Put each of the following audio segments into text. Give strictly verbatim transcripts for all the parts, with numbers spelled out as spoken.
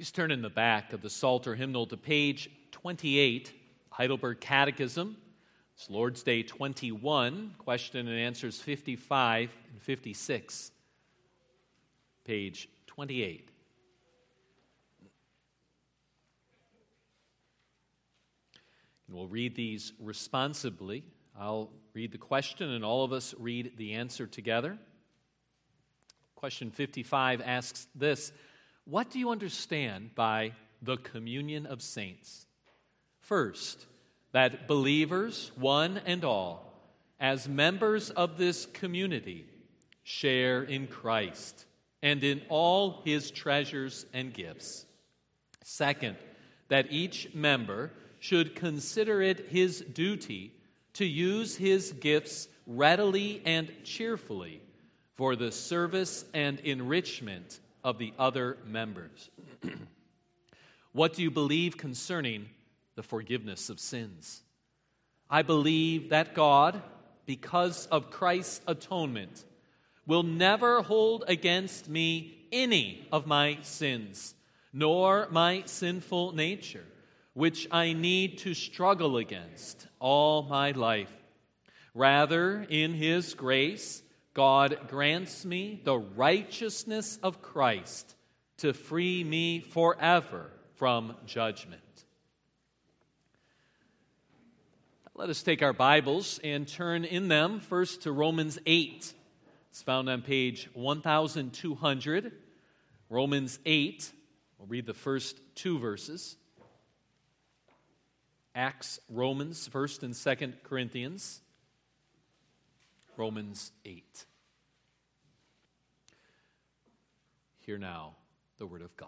Please turn in the back of the Psalter hymnal to page twenty-eight, Heidelberg Catechism. It's Lord's Day twenty-one, question and answers fifty-five and fifty-six. Page twenty-eight. And we'll read these responsibly. I'll read the question and all of us read the answer together. Question fifty-five asks this: what do you understand by the communion of saints? First, that believers, one and all, as members of this community, share in Christ and in all his treasures and gifts. Second, that each member should consider it his duty to use his gifts readily and cheerfully for the service and enrichment of the other members. What do you believe concerning the forgiveness of sins? I believe that God, because of Christ's atonement, will never hold against me any of my sins, nor my sinful nature, which I need to struggle against all my life. Rather, in his grace, God grants me the righteousness of Christ to free me forever from judgment. Let us take our Bibles and turn in them first to Romans eight. It's found on page twelve hundred. Romans eight. We'll read the first two verses. Acts, Romans, first and second Corinthians. Romans eight. Hear now the word of God.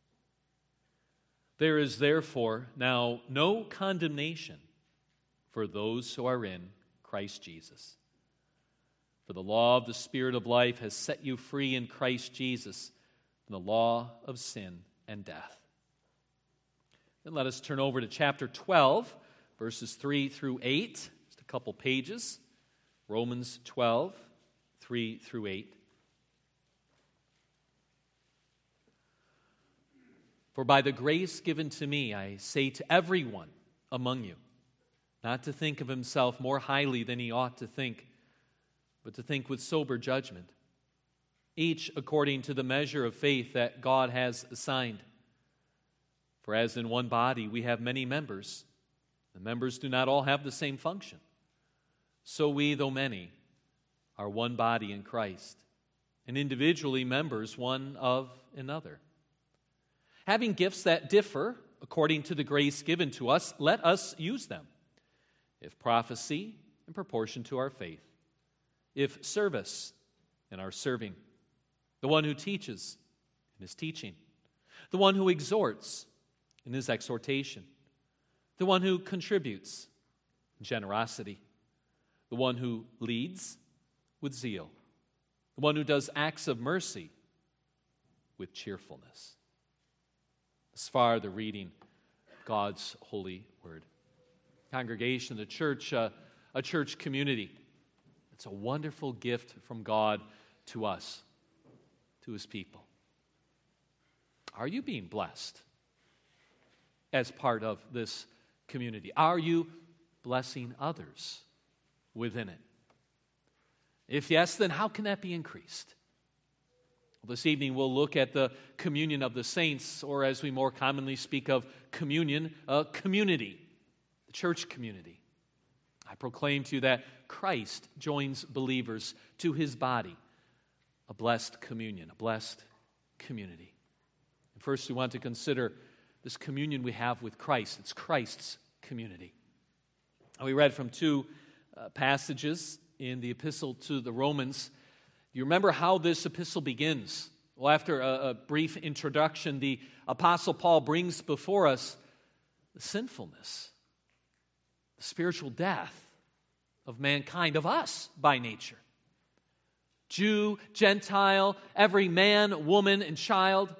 There is therefore now no condemnation for those who are in Christ Jesus. For the law of the Spirit of life has set you free in Christ Jesus from the law of sin and death. Then let us turn over to chapter twelve, verses three through eight. Just a couple pages. Romans twelve, three through eight. For by the grace given to me, I say to everyone among you, not to think of himself more highly than he ought to think, but to think with sober judgment, each according to the measure of faith that God has assigned. For as in one body we have many members, the members do not all have the same function. So we, though many, are one body in Christ, and individually members one of another. Having gifts that differ according to the grace given to us, let us use them. If prophecy, in proportion to our faith. If service, in our serving. The one who teaches, in his teaching. The one who exhorts, in his exhortation. The one who contributes, in generosity. The one who leads, with zeal. The one who does acts of mercy, with cheerfulness. As far the reading of God's holy word. Congregation, the church, uh, a church community. It's a wonderful gift from God to us, to his people. Are you being blessed as part of this community? Are you blessing others within it? If yes, then how can that be increased? Well, this evening we'll look at the communion of the saints, or as we more commonly speak of communion, a community, the church community. I proclaim to you that Christ joins believers to his body, a blessed communion, a blessed community. And first we want to consider this communion we have with Christ. It's Christ's community. We read from two uh, passages in the epistle to the Romans. You remember how this epistle begins? Well, after a, a brief introduction, the Apostle Paul brings before us the sinfulness, the spiritual death of mankind, of us by nature. Jew, Gentile, every man, woman, and child.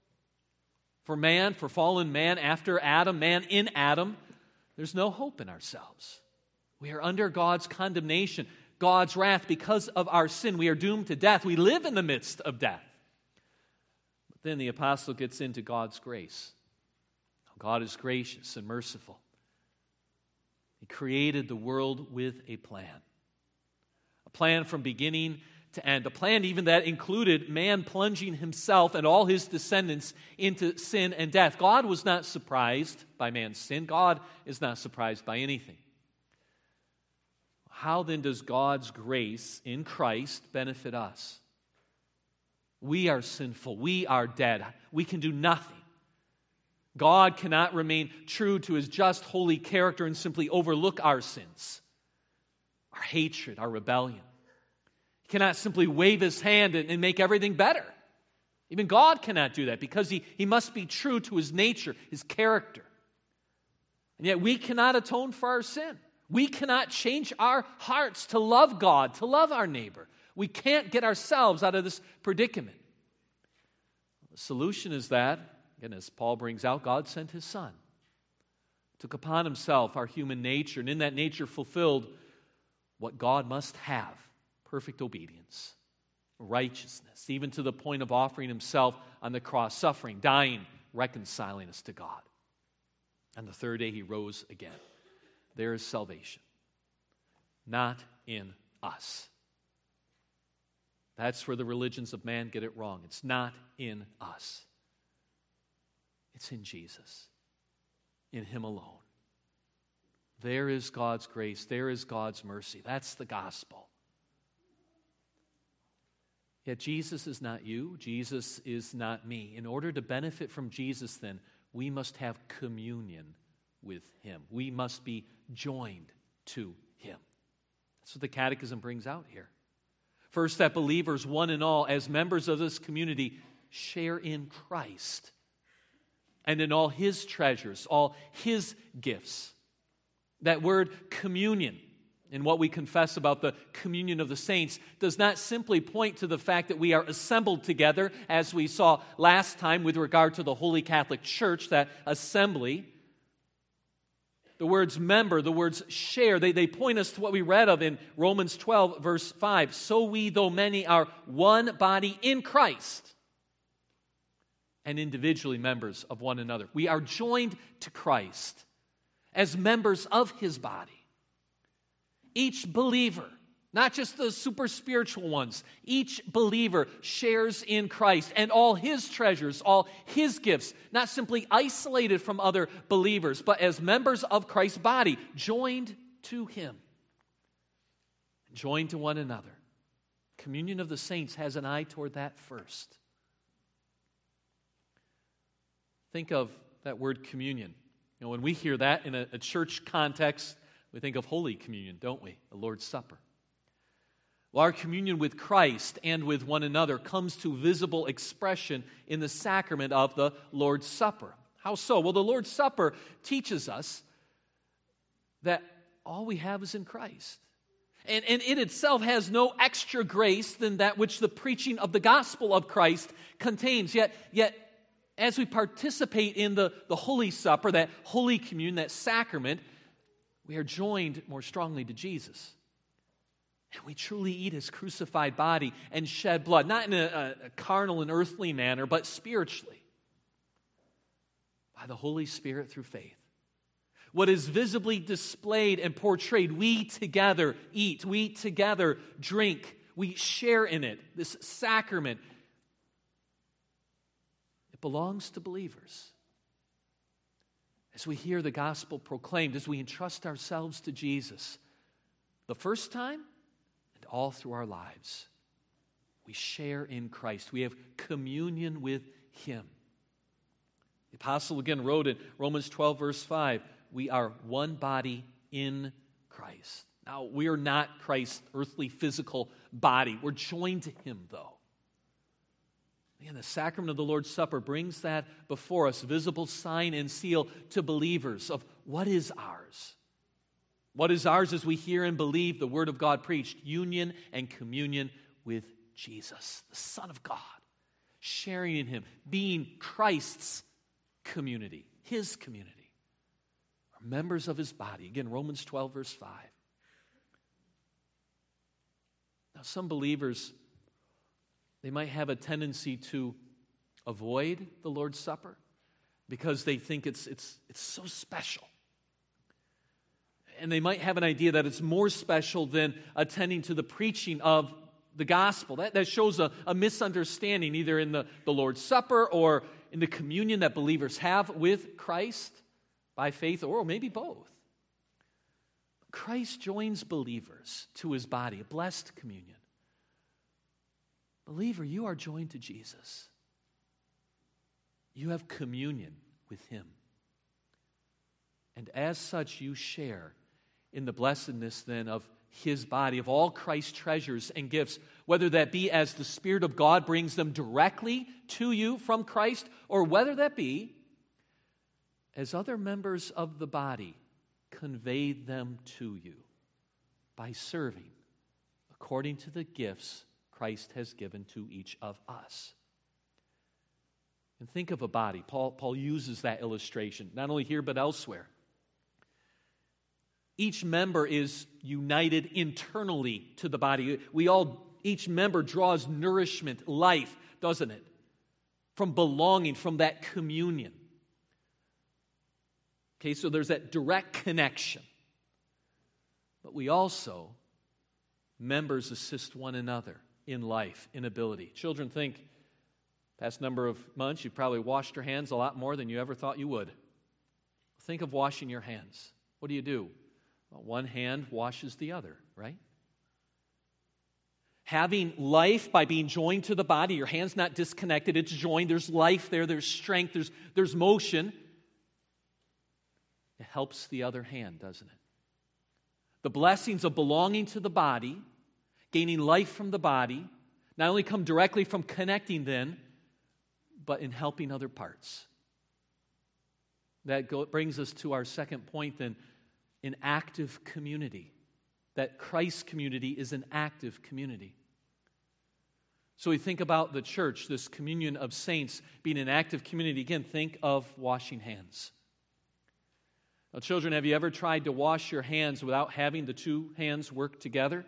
For man, for fallen man after Adam, man in Adam, there's no hope in ourselves. We are under God's condemnation, God's wrath because of our sin. We are doomed to death. We live in the midst of death. Then the apostle gets into God's grace. God is gracious and merciful. He created the world with a plan. A plan from beginning to end. A plan even that included man plunging himself and all his descendants into sin and death. God was not surprised by man's sin. God is not surprised by anything. How then does God's grace in Christ benefit us? We are sinful. We are dead. We can do nothing. God cannot remain true to his just, holy character and simply overlook our sins, our hatred, our rebellion. He cannot simply wave his hand and, and make everything better. Even God cannot do that because he, he must be true to his nature, his character. And yet we cannot atone for our sin. We cannot change our hearts to love God, to love our neighbor. We can't get ourselves out of this predicament. The solution is that, again, as Paul brings out, God sent his Son, took upon himself our human nature, and in that nature fulfilled what God must have, perfect obedience, righteousness, even to the point of offering himself on the cross, suffering, dying, reconciling us to God. And the third day he rose again. There is salvation, not in us. That's where the religions of man get it wrong. It's not in us. It's in Jesus, in him alone. There is God's grace. There is God's mercy. That's the gospel. Yet Jesus is not you. Jesus is not me. In order to benefit from Jesus, then, we must have communion with him. We must be joined to him. That's what the Catechism brings out here. First, that believers, one and all, as members of this community, share in Christ and in all his treasures, all his gifts. That word communion, and what we confess about the communion of the saints, does not simply point to the fact that we are assembled together, as we saw last time with regard to the Holy Catholic Church, that assembly. The words member, the words share, they, they point us to what we read of in Romans twelve, verse five. So we, though many, are one body in Christ, and individually members of one another. We are joined to Christ as members of his body. Each believer, not just the super spiritual ones, each believer shares in Christ and all his treasures, all his gifts, not simply isolated from other believers, but as members of Christ's body, joined to him, joined to one another. Communion of the saints has an eye toward that first. Think of that word communion. You know, when we hear that in a, a church context, we think of Holy Communion, don't we? The Lord's Supper. Well, our communion with Christ and with one another comes to visible expression in the sacrament of the Lord's Supper. How so? Well, the Lord's Supper teaches us that all we have is in Christ. And, and it itself has no extra grace than that which the preaching of the gospel of Christ contains. Yet, yet as we participate in the, the Holy Supper, that Holy Communion, that sacrament, we are joined more strongly to Jesus. And we truly eat his crucified body and shed blood, not in a, a carnal and earthly manner, but spiritually, by the Holy Spirit through faith. What is visibly displayed and portrayed, we together eat, we together drink, we share in it, this sacrament. It belongs to believers. As we hear the gospel proclaimed, as we entrust ourselves to Jesus, the first time and all through our lives, we share in Christ. We have communion with him. The apostle again wrote in Romans twelve, verse five, we are one body in Christ. Now, we are not Christ's earthly physical body. We're joined to him, though. And the sacrament of the Lord's Supper brings that before us, visible sign and seal to believers of what is ours. What is ours as we hear and believe the Word of God preached, union and communion with Jesus, the Son of God, sharing in him, being Christ's community, his community. We're members of his body. Again, Romans twelve, verse five. Now, some believers, they might have a tendency to avoid the Lord's Supper because they think it's, it's, it's so special. And they might have an idea that it's more special than attending to the preaching of the gospel. That, that shows a, a misunderstanding either in the, the Lord's Supper or in the communion that believers have with Christ by faith, or maybe both. Christ joins believers to his body, a blessed communion. Believer, you are joined to Jesus. You have communion with him. And as such, you share in the blessedness then of his body, of all Christ's treasures and gifts, whether that be as the Spirit of God brings them directly to you from Christ, or whether that be as other members of the body convey them to you by serving according to the gifts Christ has given to each of us. And think of a body. Paul, Paul uses that illustration, not only here but elsewhere. Each member is united internally to the body. We all, each member draws nourishment, life, doesn't it? From belonging, from that communion. Okay, so there's that direct connection. But we also, members assist one another in life, in ability. Children, think, past number of months, you've probably washed your hands a lot more than you ever thought you would. Think of washing your hands. What do you do? Well, one hand washes the other, right? Having life by being joined to the body, your hand's not disconnected, it's joined, there's life there, there's strength, there's, there's motion. It helps the other hand, doesn't it? The blessings of belonging to the body, gaining life from the body, not only come directly from connecting then, but in helping other parts. That go, brings us to our second point then, an active community. That Christ's community is an active community. So we think about the church, this communion of saints being an active community. Again, think of washing hands. Now, children, have you ever tried to wash your hands without having the two hands work together?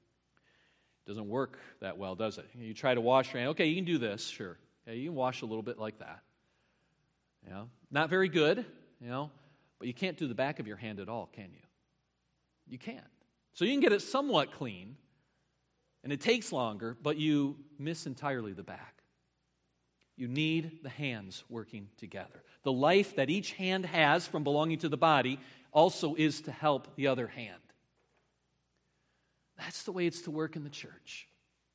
It doesn't work that well, does it? You try to wash your hand. Okay, you can do this, sure. Okay, you can wash a little bit like that. You know, not very good, you know, but you can't do the back of your hand at all, can you? You can't. So you can get it somewhat clean, and it takes longer, but you miss entirely the back. You need the hands working together. The life that each hand has from belonging to the body also is to help the other hand. That's the way it's to work in the church.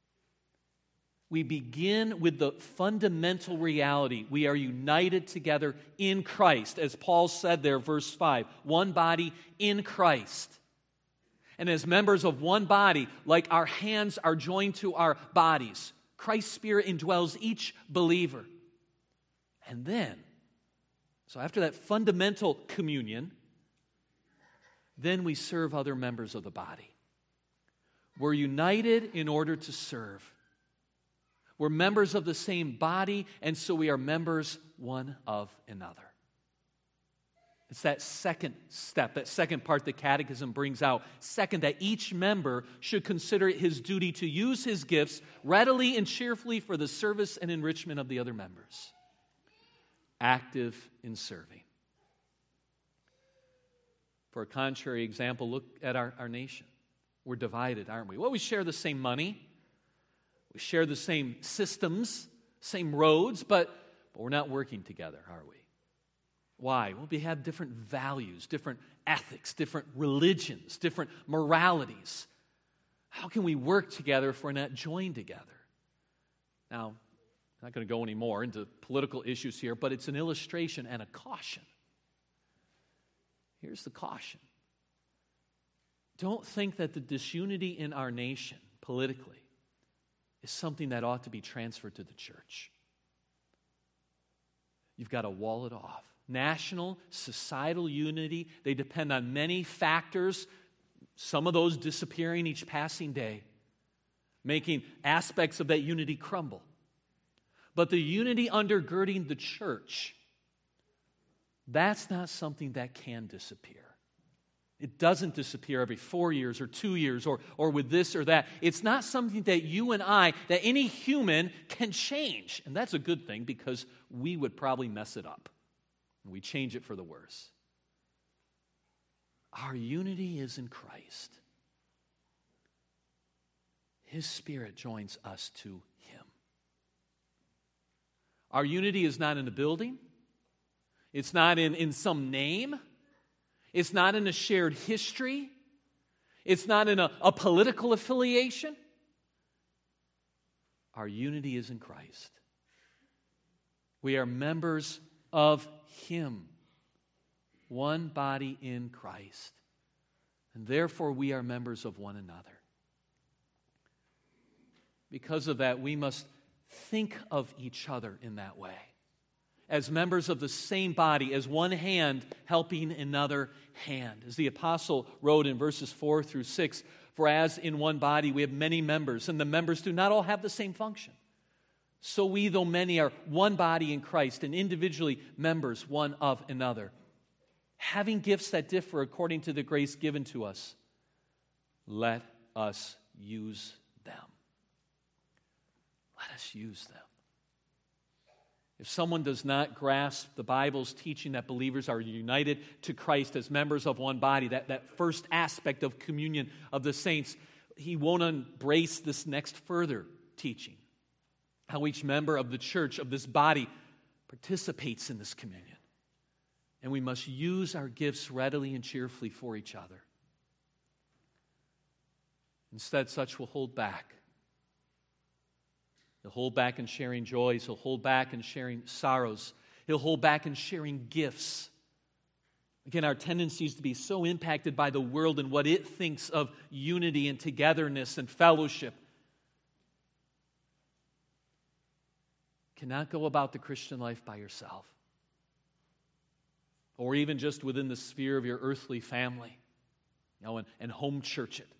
We begin with the fundamental reality. We are united together in Christ. As Paul said there, verse five, one body in Christ. And as members of one body, like our hands are joined to our bodies, Christ's Spirit indwells each believer. And then, so after that fundamental communion, then we serve other members of the body. We're united in order to serve. We're members of the same body, and so we are members one of another. It's that second step, that second part the Catechism brings out. Second, that each member should consider it his duty to use his gifts readily and cheerfully for the service and enrichment of the other members. Active in serving. For a contrary example, look at our, our nation. We're divided, aren't we? Well, we share the same money. We share the same systems, same roads, but, but we're not working together, are we? Why? Well, we have different values, different ethics, different religions, different moralities. How can we work together if we're not joined together? Now, I'm not going to go any more into political issues here, but it's an illustration and a caution. Here's the caution. Don't think that the disunity in our nation, politically, is something that ought to be transferred to the church. You've got to wall it off. National, societal unity, they depend on many factors, some of those disappearing each passing day, making aspects of that unity crumble. But the unity undergirding the church, that's not something that can disappear. It doesn't disappear every four years or two years or, or with this or that. It's not something that you and I, that any human can change. And that's a good thing because we would probably mess it up. And we change it for the worse. Our unity is in Christ. His Spirit joins us to Him. Our unity is not in a building. It's not in, in some name. It's not in a shared history. It's not in a, a political affiliation. Our unity is in Christ. We are members of Him. One body in Christ. And therefore we are members of one another. Because of that, we must think of each other in that way. As members of the same body, as one hand helping another hand. As the apostle wrote in verses four through six, for as in one body we have many members, and the members do not all have the same function. So we, though many, are one body in Christ, and individually members one of another. Having gifts that differ according to the grace given to us, let us use them. Let us use them. If someone does not grasp the Bible's teaching that believers are united to Christ as members of one body, that, that first aspect of communion of the saints, he won't embrace this next further teaching. How each member of the church, of this body, participates in this communion. And we must use our gifts readily and cheerfully for each other. Instead, such will hold back. He'll hold back in sharing joys. He'll hold back in sharing sorrows. He'll hold back in sharing gifts. Again, our tendency is to be so impacted by the world and what it thinks of unity and togetherness and fellowship. Cannot go about the Christian life by yourself. Or even just within the sphere of your earthly family, you know, and, and home church it.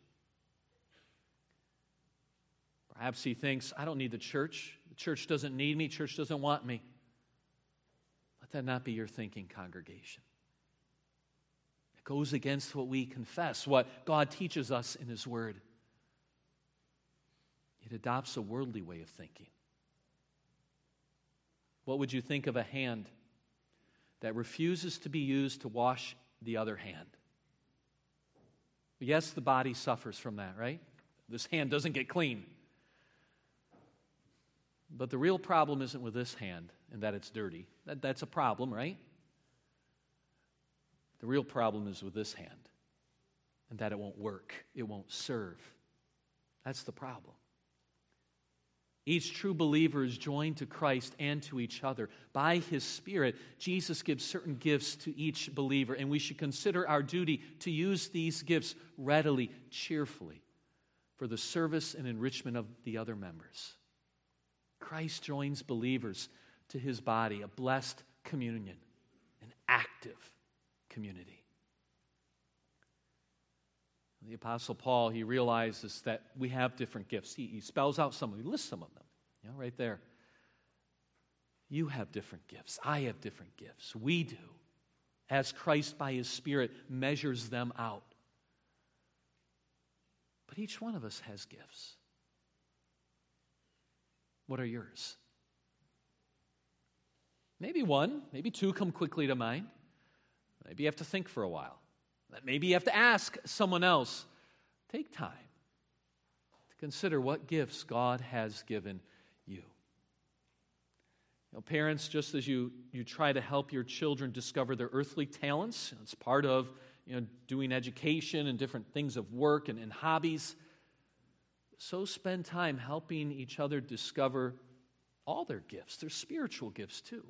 Perhaps he thinks, I don't need the church. The church doesn't need me. Church doesn't want me. Let that not be your thinking, congregation. It goes against what we confess, what God teaches us in His Word. It adopts a worldly way of thinking. What would you think of a hand that refuses to be used to wash the other hand? Yes, the body suffers from that, right? This hand doesn't get clean. But the real problem isn't with this hand and that it's dirty. That, that's a problem, right? The real problem is with this hand and that it won't work. It won't serve. That's the problem. Each true believer is joined to Christ and to each other. By His Spirit, Jesus gives certain gifts to each believer, and we should consider our duty to use these gifts readily, cheerfully, for the service and enrichment of the other members. Christ joins believers to His body, a blessed communion, an active community. The Apostle Paul, he realizes that we have different gifts. He, he spells out some of them. He lists some of them, you know, right there. You have different gifts. I have different gifts. We do. As Christ by His Spirit measures them out. But each one of us has gifts. What are yours? Maybe one, maybe two come quickly to mind. Maybe you have to think for a while. Maybe you have to ask someone else. Take time to consider what gifts God has given you. You know, parents, just as you, you try to help your children discover their earthly talents, it's part of you know, doing education and different things of work and, and hobbies, so spend time helping each other discover all their gifts, their spiritual gifts too.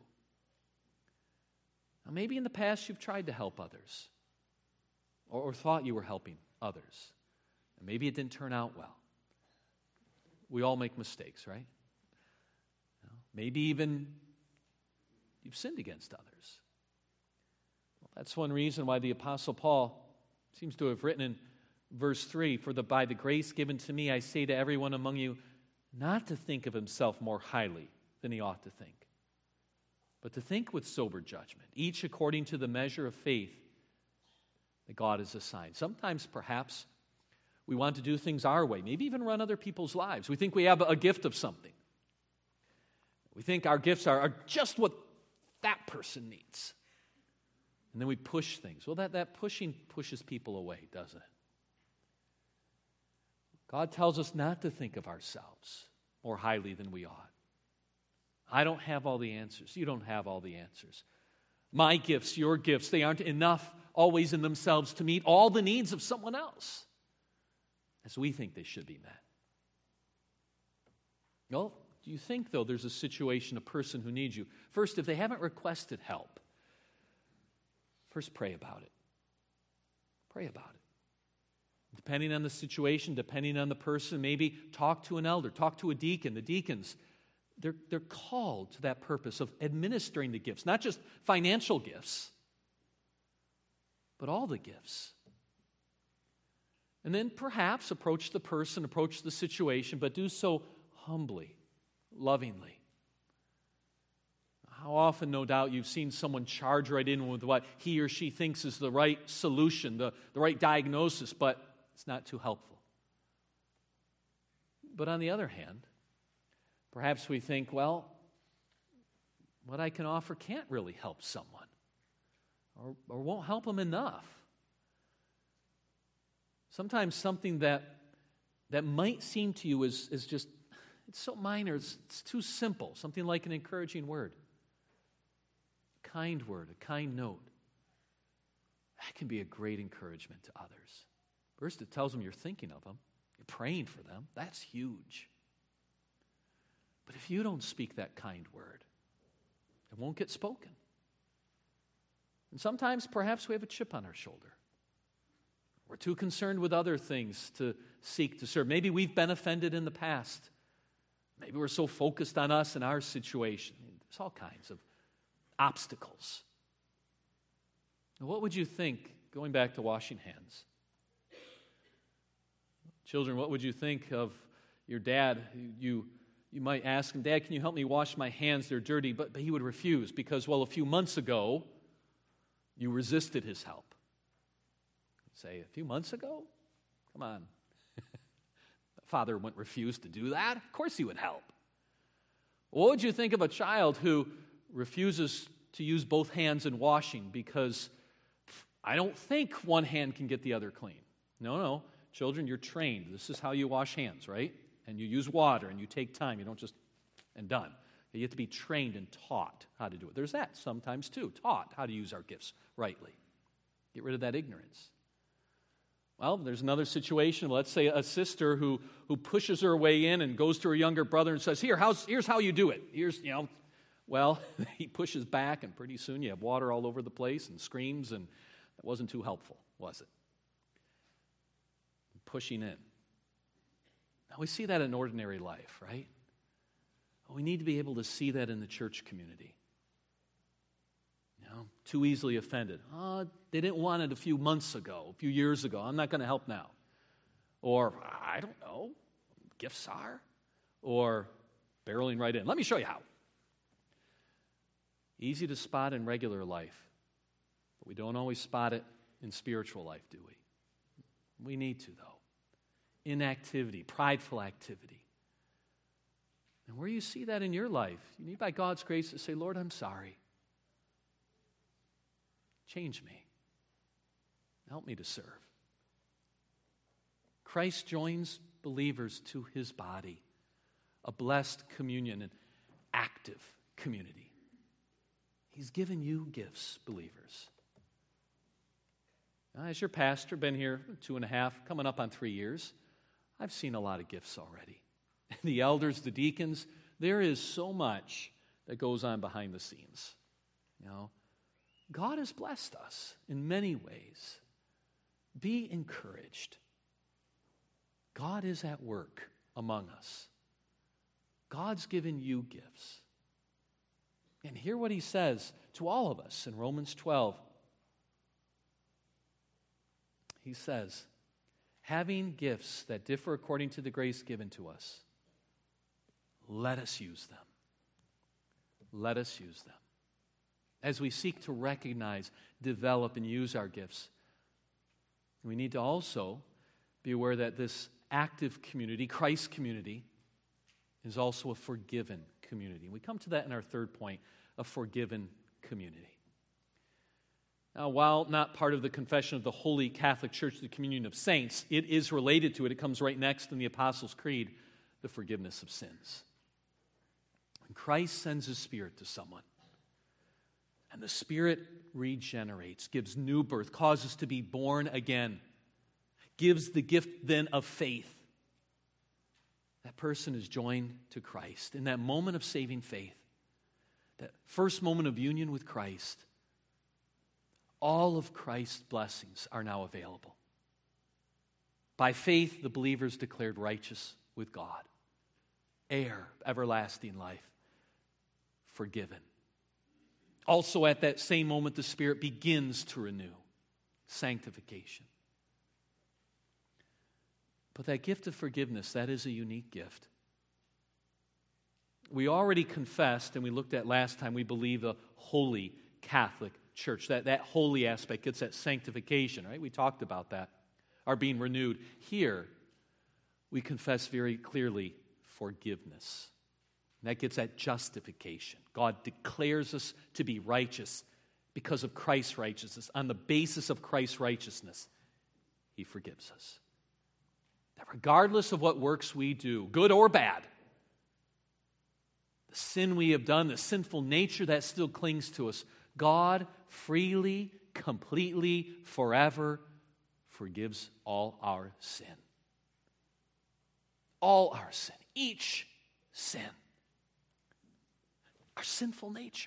Now, maybe in the past you've tried to help others or, or thought you were helping others. And maybe it didn't turn out well. We all make mistakes, right? You know, maybe even you've sinned against others. Well, that's one reason why the Apostle Paul seems to have written in verse three, for the, by the grace given to me, I say to everyone among you, not to think of himself more highly than he ought to think, but to think with sober judgment, each according to the measure of faith that God has assigned. Sometimes, perhaps, we want to do things our way, maybe even run other people's lives. We think we have a gift of something. We think our gifts are, are just what that person needs. And then we push things. Well, that, that pushing pushes people away, doesn't it? God tells us not to think of ourselves more highly than we ought. I don't have all the answers. You don't have all the answers. My gifts, your gifts, they aren't enough always in themselves to meet all the needs of someone else as we think they should be met. Well, do you think, though, there's a situation, a person who needs you? First, if they haven't requested help, first pray about it. Pray about it. Depending on the situation, depending on the person, maybe talk to an elder, talk to a deacon. The deacons, they're, they're called to that purpose of administering the gifts, not just financial gifts, but all the gifts. And then perhaps approach the person, approach the situation, but do so humbly, lovingly. How often, no doubt, you've seen someone charge right in with what he or she thinks is the right solution, the, the right diagnosis, but it's not too helpful. But on the other hand, perhaps we think, well, what I can offer can't really help someone or, or won't help them enough. Sometimes something that, that might seem to you is, is just, it's so minor, it's, it's too simple, something like an encouraging word. Kind word, a kind note, that can be a great encouragement to others. First, it tells them you're thinking of them, you're praying for them. That's huge. But if you don't speak that kind word, it won't get spoken. And sometimes, perhaps we have a chip on our shoulder. We're too concerned with other things to seek to serve. Maybe we've been offended in the past. Maybe we're so focused on us and our situation. There's all kinds of obstacles. Now, what would you think, going back to washing hands? Children, what would you think of your dad? You, you might ask him, Dad, can you help me wash my hands? They're dirty. But, but he would refuse because, well, a few months ago, you resisted his help. Say, a few months ago? Come on. Father wouldn't refuse to do that. Of course he would help. What would you think of a child who refuses to use both hands in washing because I don't think one hand can get the other clean? No, no. Children, you're trained. This is how you wash hands, right? And you use water and you take time. You don't just, and done. You have to be trained and taught how to do it. There's that sometimes too, taught how to use our gifts rightly. Get rid of that ignorance. Well, there's another situation. Let's say a sister who, who pushes her way in and goes to her younger brother and says, Here, how's, here's how you do it. Here's, you know, well, he pushes back, and pretty soon you have water all over the place and screams, and that wasn't too helpful, was it? Pushing in. Now, we see that in ordinary life, right? We need to be able to see that in the church community. You know, too easily offended. Oh, they didn't want it a few months ago, a few years ago. I'm not going to help now. Or, I don't know, gifts are. Or, barreling right in. Let me show you how. Easy to spot in regular life, but we don't always spot it in spiritual life, do we? We need to, though. Inactivity, prideful activity. And where you see that in your life, you need, by God's grace, to say, Lord, I'm sorry. Change me. Help me to serve. Christ joins believers to his body, a blessed communion, an active community. He's given you gifts, believers. Now, as your pastor, been here two and a half, coming up on three years, I've seen a lot of gifts already. The elders, the deacons, there is so much that goes on behind the scenes. You know, God has blessed us in many ways. Be encouraged. God is at work among us. God's given you gifts. And hear what he says to all of us in Romans twelve. He says, having gifts that differ according to the grace given to us, let us use them. Let us use them. As we seek to recognize, develop, and use our gifts, We need to also be aware that this active community, Christ's community, is also a forgiven community. We come to that in our third point, a forgiven community. Now, while not part of the confession of the Holy Catholic Church, the communion of saints, it is related to it. It comes right next in the Apostles' Creed, the forgiveness of sins. When Christ sends His Spirit to someone, and the Spirit regenerates, gives new birth, causes to be born again, gives the gift then of faith, that person is joined to Christ. In that moment of saving faith, that first moment of union with Christ, all of Christ's blessings are now available. By faith, the believer is declared righteous with God, heir of everlasting life, forgiven. Also, at that same moment, the Spirit begins to renew, sanctification. But that gift of forgiveness, that is a unique gift. We already confessed, and we looked at last time, we believe the Holy Catholic Church. That, that holy aspect gets that sanctification, right? We talked about that, our being renewed. Here, we confess very clearly forgiveness. And that gets that justification. God declares us to be righteous because of Christ's righteousness. On the basis of Christ's righteousness, He forgives us. That regardless of what works we do, good or bad, the sin we have done, the sinful nature that still clings to us, God freely, completely, forever forgives all our sin. All our sin. Each sin. Our sinful nature.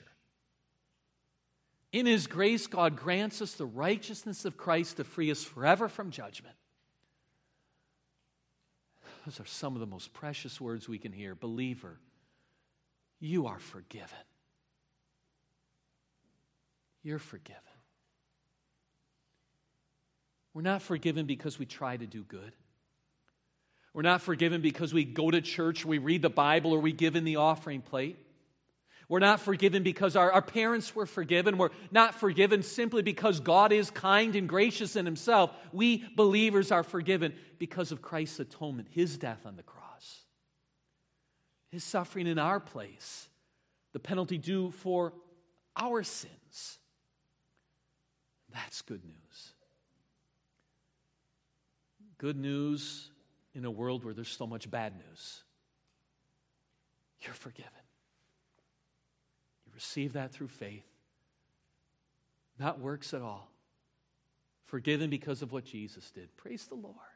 In His grace, God grants us the righteousness of Christ to free us forever from judgment. Those are some of the most precious words we can hear. Believer, you are forgiven. You're forgiven. We're not forgiven because we try to do good. We're not forgiven because we go to church, we read the Bible, or we give in the offering plate. We're not forgiven because our, our parents were forgiven. We're not forgiven simply because God is kind and gracious in Himself. We believers are forgiven because of Christ's atonement, His death on the cross, His suffering in our place, the penalty due for our sins. That's good news. Good news in a world where there's so much bad news. You're forgiven. Receive that through faith. Not works at all. Forgiven because of what Jesus did. Praise the Lord.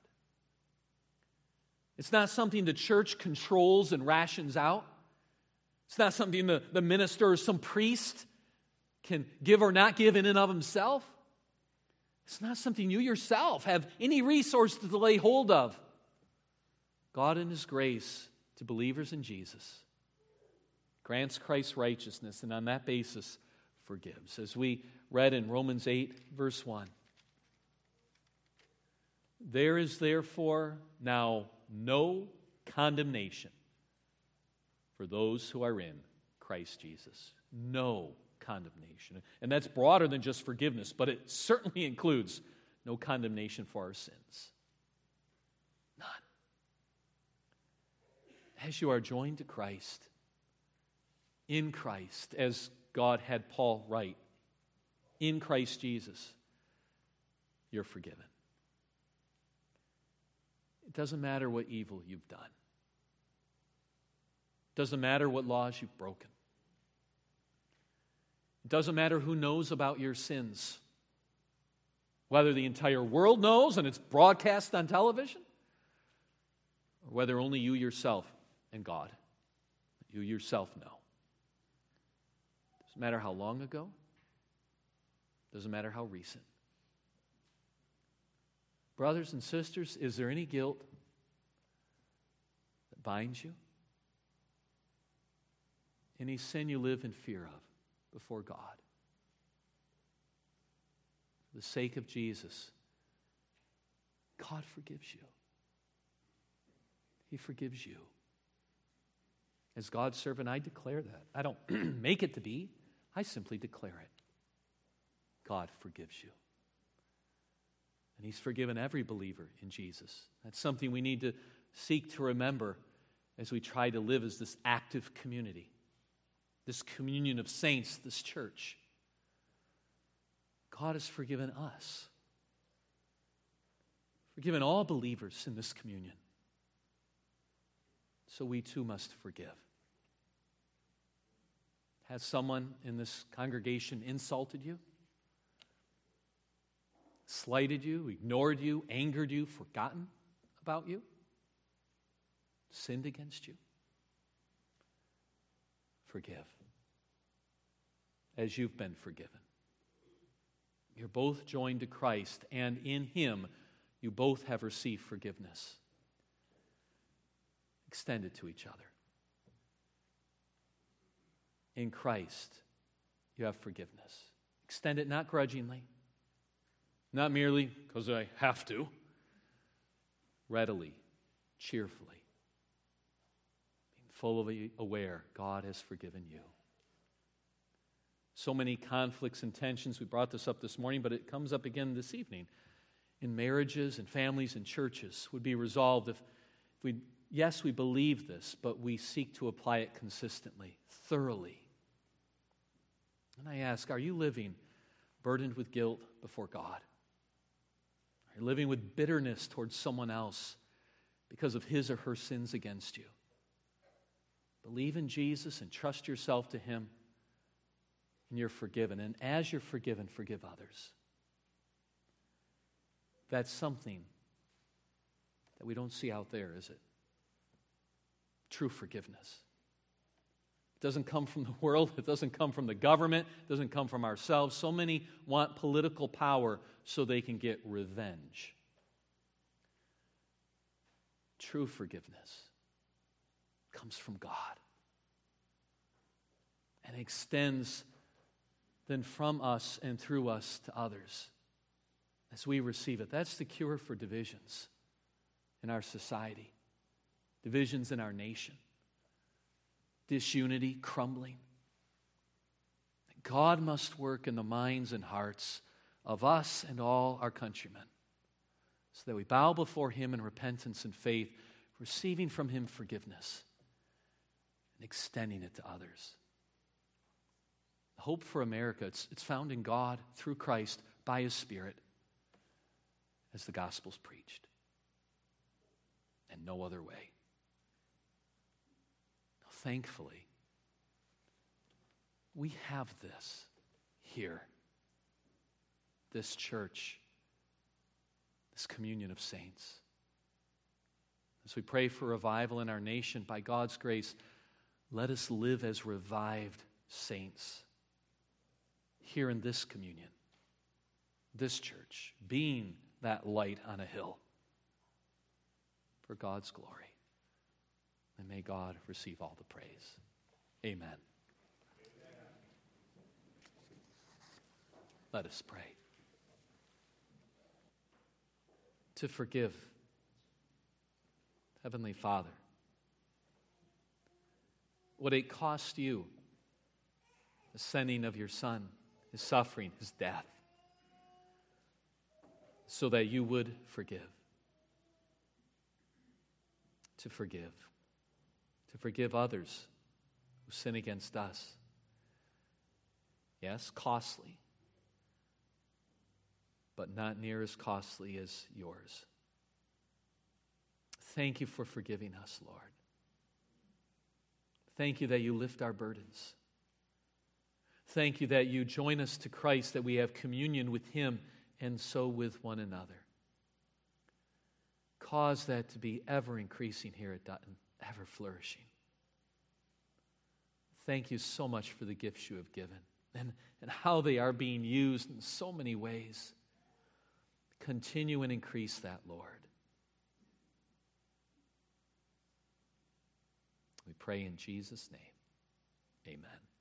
It's not something the church controls and rations out. It's not something the, the minister or some priest can give or not give in and of himself. It's not something you yourself have any resource to lay hold of. God in His grace to believers in Jesus grants Christ's righteousness, and on that basis forgives. As we read in Romans eight, verse one, there is therefore now no condemnation for those who are in Christ Jesus. No condemnation. And that's broader than just forgiveness, but it certainly includes no condemnation for our sins. None. As you are joined to Christ, in Christ, as God had Paul write, in Christ Jesus, you're forgiven. It doesn't matter what evil you've done. It doesn't matter what laws you've broken. It doesn't matter who knows about your sins. Whether the entire world knows and it's broadcast on television, or whether only you yourself and God, you yourself know. Doesn't matter how long ago. Doesn't matter how recent. Brothers and sisters, is there any guilt that binds you? Any sin you live in fear of before God? For the sake of Jesus, God forgives you. He forgives you. As God's servant, I declare that. I don't make it to be. I simply declare it. God forgives you. And He's forgiven every believer in Jesus. That's something we need to seek to remember as we try to live as this active community, this communion of saints, this church. God has forgiven us, forgiven all believers in this communion. So we too must forgive. Has someone in this congregation insulted you? Slighted you, ignored you, angered you, forgotten about you? Sinned against you? Forgive, as you've been forgiven. You're both joined to Christ, and in Him you both have received forgiveness. Extend it to each other. In Christ, you have forgiveness. Extend it not grudgingly, not merely because I have to, readily, cheerfully, being fully aware God has forgiven you. So many conflicts and tensions. We brought this up this morning, but it comes up again this evening. In marriages and families and churches would be resolved if, if we, yes, we believe this, but we seek to apply it consistently, thoroughly. And I ask, are you living burdened with guilt before God? Are you living with bitterness towards someone else because of his or her sins against you? Believe in Jesus and trust yourself to Him, and you're forgiven. And as you're forgiven, forgive others. That's something that we don't see out there, is it? True forgiveness. It doesn't come from the world. It doesn't come from the government. It doesn't come from ourselves. So many want political power so they can get revenge. True forgiveness comes from God and extends then from us and through us to others as we receive it. That's the cure for divisions in our society, divisions in our nation, disunity, crumbling. God must work in the minds and hearts of us and all our countrymen so that we bow before Him in repentance and faith, receiving from Him forgiveness and extending it to others. The hope for America, it's, it's found in God, through Christ, by His Spirit, as the gospel's preached, and no other way. Thankfully, we have this here, this church, this communion of saints. As we pray for revival in our nation, by God's grace, let us live as revived saints here in this communion, this church, being that light on a hill for God's glory. And may God receive all the praise. Amen. Amen. Let us pray. To forgive, Heavenly Father, what it cost you, the sending of your Son, His suffering, His death, so that you would forgive. To forgive. To forgive others who sin against us. Yes, costly, but not near as costly as yours. Thank you for forgiving us, Lord. Thank you that you lift our burdens. Thank you that you join us to Christ, that we have communion with Him and so with one another. Cause that to be ever increasing here at Dutton, ever flourishing. Thank you so much for the gifts you have given and, and how they are being used in so many ways. Continue and increase that, Lord. We pray in Jesus' name. Amen.